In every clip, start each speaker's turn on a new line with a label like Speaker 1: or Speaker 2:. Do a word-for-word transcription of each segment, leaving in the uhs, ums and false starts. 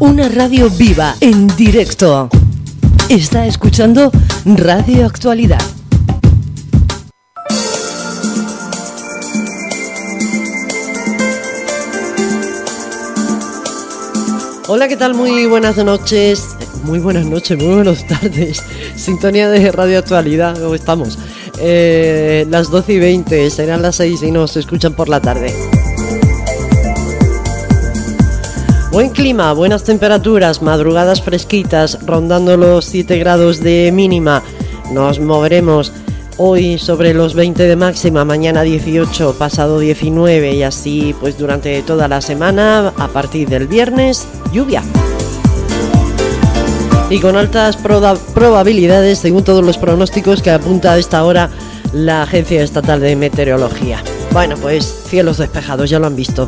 Speaker 1: Una radio viva, en directo. Está escuchando Radio Actualidad. Hola, ¿qué tal? Muy buenas noches. Muy buenas noches, muy buenas tardes. Sintonía de Radio Actualidad, ¿cómo estamos? Eh, las doce y veinte, serán las seis y nos escuchan por la tarde. Buen clima, buenas temperaturas, madrugadas fresquitas, rondando los siete grados de mínima. Nos moveremos hoy sobre los veinte de máxima, mañana dieciocho, pasado diecinueve y así pues durante toda la semana. A partir del viernes, lluvia. Y con altas proba- probabilidades, según todos los pronósticos que apunta a esta hora la Agencia Estatal de Meteorología. Bueno, pues cielos despejados, ya lo han visto.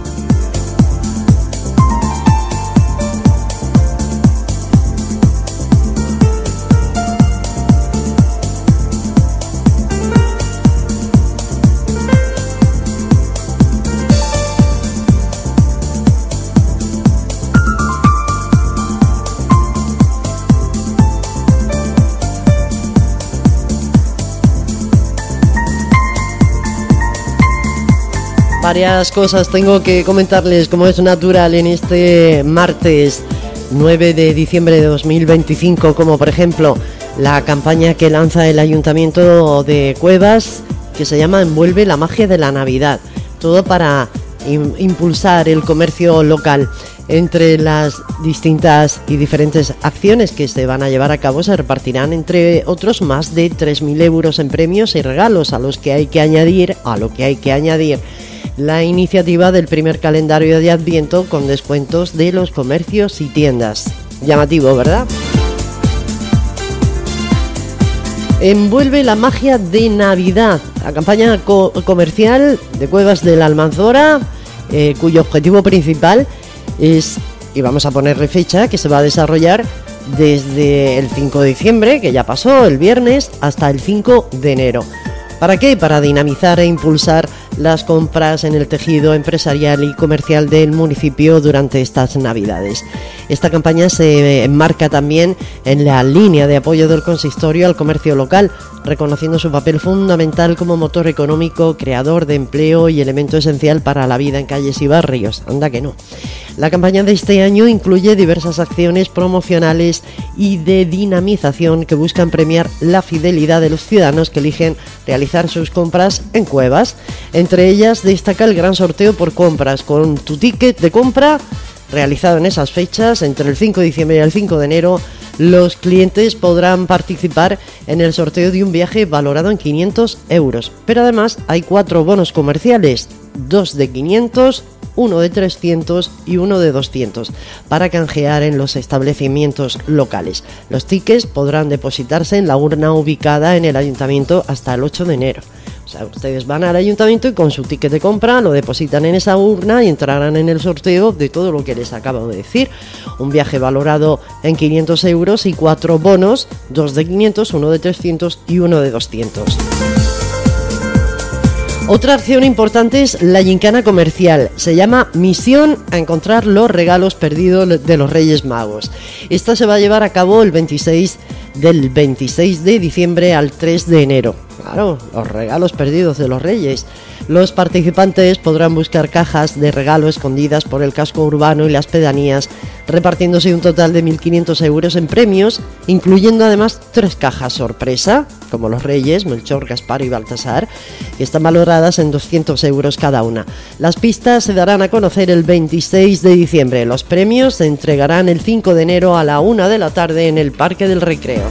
Speaker 1: Varias cosas tengo que comentarles, como es natural, en este martes nueve de diciembre de dos mil veinticinco, como por ejemplo la campaña que lanza el Ayuntamiento de Cuevas, que se llama Envuelve la magia de la Navidad. Todo para im- impulsar el comercio local. Entre las distintas y diferentes acciones que se van a llevar a cabo se repartirán, entre otros, más de tres mil euros en premios y regalos, a los que hay que añadir, a lo que hay que añadir la iniciativa del primer calendario de Adviento con descuentos de los comercios y tiendas. Llamativo, ¿verdad? Envuelve la magia de Navidad, la campaña co- comercial de Cuevas de la Almanzora, eh, cuyo objetivo principal es, y vamos a ponerle fecha, que se va a desarrollar desde el cinco de diciembre, que ya pasó, el viernes, hasta el cinco de enero. ¿Para qué? Para dinamizar e impulsar las compras en el tejido empresarial y comercial del municipio durante estas Navidades. Esta campaña se enmarca también en la línea de apoyo del consistorio al comercio local, reconociendo su papel fundamental como motor económico, creador de empleo y elemento esencial para la vida en calles y barrios. Anda que no. La campaña de este año incluye diversas acciones promocionales y de dinamización que buscan premiar la fidelidad de los ciudadanos que eligen realizar sus compras en Cuevas. Entre ellas destaca el gran sorteo por compras, con tu ticket de compra realizado en esas fechas, entre el cinco de diciembre y el cinco de enero. Los clientes podrán participar en el sorteo de un viaje valorado en quinientos euros. Pero además hay cuatro bonos comerciales, dos de quinientos, uno de trescientos y uno de doscientos, para canjear en los establecimientos locales. Los tickets podrán depositarse en la urna ubicada en el ayuntamiento hasta el ocho de enero. O sea, ustedes van al ayuntamiento y con su ticket de compra lo depositan en esa urna y entrarán en el sorteo de todo lo que les acabo de decir. Un viaje valorado en quinientos euros y cuatro bonos, dos de quinientos, uno de trescientos y uno de doscientos. Otra acción importante es la gincana comercial. Se llama Misión a encontrar los regalos perdidos de los Reyes Magos. Esta se va a llevar a cabo el veintiséis del veintiséis de diciembre al tres de enero. Claro, los regalos perdidos de los Reyes. Los participantes podrán buscar cajas de regalo escondidas por el casco urbano y las pedanías, repartiéndose un total de mil quinientos euros en premios, incluyendo además tres cajas sorpresa, como los Reyes, Melchor, Gaspar y Baltasar, que están valoradas en doscientos euros cada una. Las pistas se darán a conocer el veintiséis de diciembre. Los premios se entregarán el cinco de enero a la una de la tarde en el Parque del Recreo.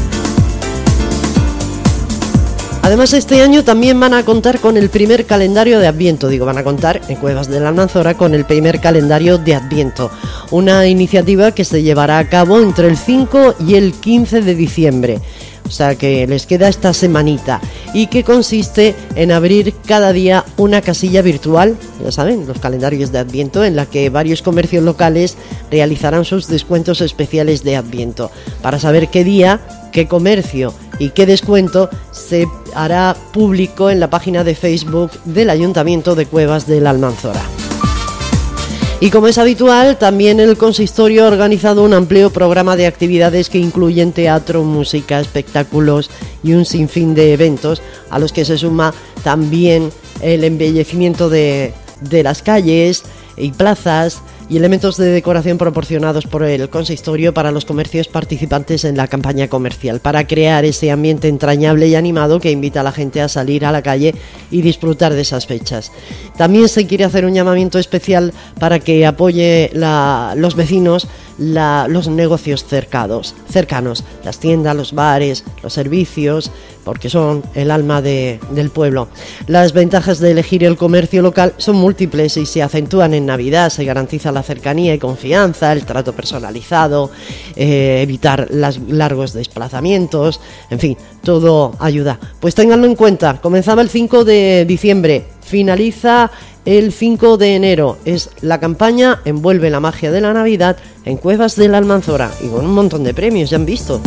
Speaker 1: Además, este año también van a contar con el primer calendario de Adviento. Digo, van a contar en Cuevas de la Almanzora con el primer calendario de Adviento. Una iniciativa que se llevará a cabo entre el cinco y el quince de diciembre. O sea que les queda esta semanita, y que consiste en abrir cada día una casilla virtual, ya saben, los calendarios de Adviento, en la que varios comercios locales realizarán sus descuentos especiales de Adviento. Para saber qué día, qué comercio y qué descuento se hará público en la página de Facebook del Ayuntamiento de Cuevas de la Almanzora. Y como es habitual, también el consistorio ha organizado un amplio programa de actividades que incluyen teatro, música, espectáculos y un sinfín de eventos, a los que se suma también el embellecimiento de, de las calles y plazas y elementos de decoración proporcionados por el consistorio para los comercios participantes en la campaña comercial, para crear ese ambiente entrañable y animado que invita a la gente a salir a la calle y disfrutar de esas fechas. También se quiere hacer un llamamiento especial para que apoye la, los vecinos la, los negocios cercados, cercanos, las tiendas, los bares, los servicios, porque son el alma de, del pueblo. Las ventajas de elegir el comercio local son múltiples y se acentúan en Navidad. Se garantiza la cercanía y confianza, el trato personalizado, eh, evitar los largos desplazamientos, en fin, todo ayuda. Pues ténganlo en cuenta, comenzaba el cinco de diciembre, finaliza el cinco de enero, es la campaña Envuelve la magia de la Navidad en Cuevas de la Almanzora, y con un montón de premios, ya han visto.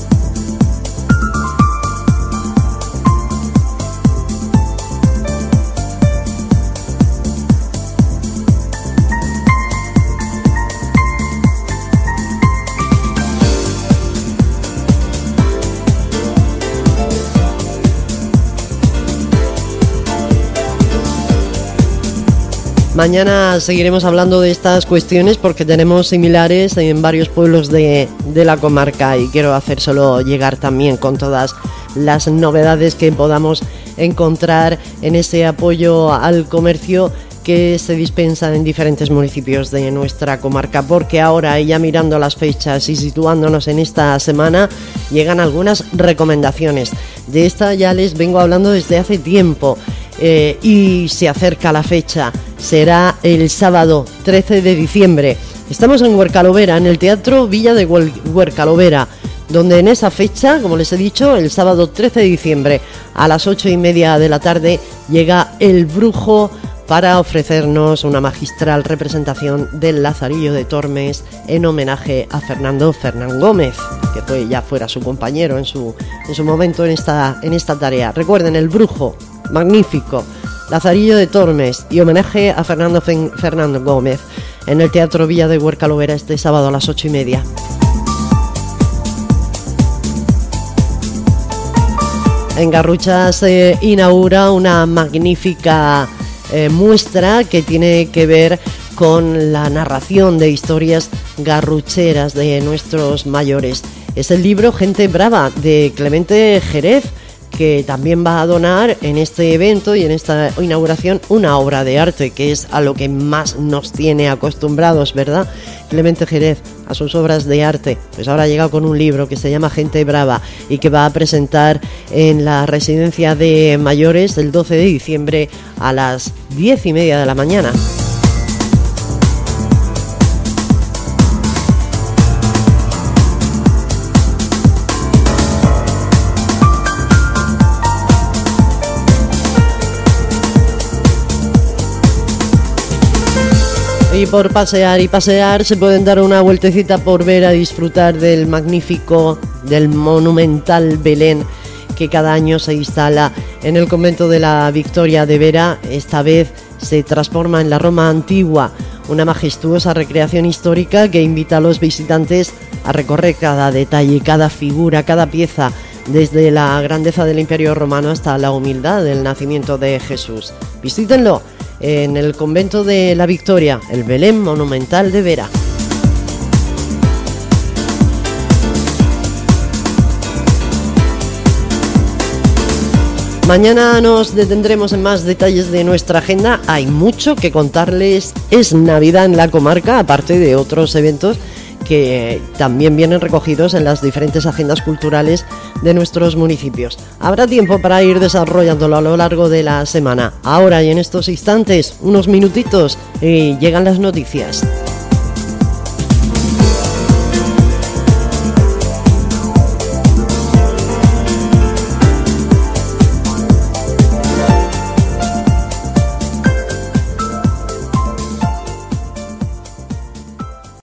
Speaker 1: Mañana seguiremos hablando de estas cuestiones porque tenemos similares en varios pueblos de, de la comarca y quiero hacérselo llegar también con todas las novedades que podamos encontrar en ese apoyo al comercio que se dispensa en diferentes municipios de nuestra comarca, porque ahora, ya mirando las fechas y situándonos en esta semana, llegan algunas recomendaciones. De esta ya les vengo hablando desde hace tiempo. Eh, y se acerca la fecha, será el sábado trece de diciembre. Estamos en Huercalovera, en el Teatro Villa de Huercalovera, donde en esa fecha, como les he dicho, el sábado trece de diciembre a las ocho y media de la tarde llega El Brujo para ofrecernos una magistral representación del Lazarillo de Tormes en homenaje a Fernando Fernán Gómez, que fue ya fuera su compañero en su, en su momento en esta, en esta tarea. Recuerden, El Brujo, magnífico, Lazarillo de Tormes y homenaje a Fernando Fe- Fernando Gómez en el Teatro Villa de Huercalovera este sábado a las ocho y media. En Garrucha se inaugura una magnífica eh, muestra que tiene que ver con la narración de historias garrucheras de nuestros mayores. Es el libro Gente Brava de Clemente Jerez, que también va a donar en este evento y en esta inauguración una obra de arte, que es a lo que más nos tiene acostumbrados, ¿verdad? Clemente Jerez, a sus obras de arte. Pues ahora ha llegado con un libro que se llama Gente Brava y que va a presentar en la residencia de mayores el doce de diciembre a las diez y media de la mañana. Y por pasear y pasear se pueden dar una vueltecita por ver a disfrutar del magnífico, del monumental Belén que cada año se instala en el convento de la Victoria de Vera. Esta vez se transforma en la Roma antigua, una majestuosa recreación histórica que invita a los visitantes a recorrer cada detalle, cada figura, cada pieza, desde la grandeza del Imperio Romano hasta la humildad del nacimiento de Jesús. Visítenlo en el convento de la Victoria, el Belén monumental de Vera. Mañana nos detendremos en más detalles de nuestra agenda. Hay mucho que contarles. Es Navidad en la comarca, aparte de otros eventos que también vienen recogidos en las diferentes agendas culturales de nuestros municipios. Habrá tiempo para ir desarrollándolo a lo largo de la semana. Ahora y en estos instantes, unos minutitos, y llegan las noticias.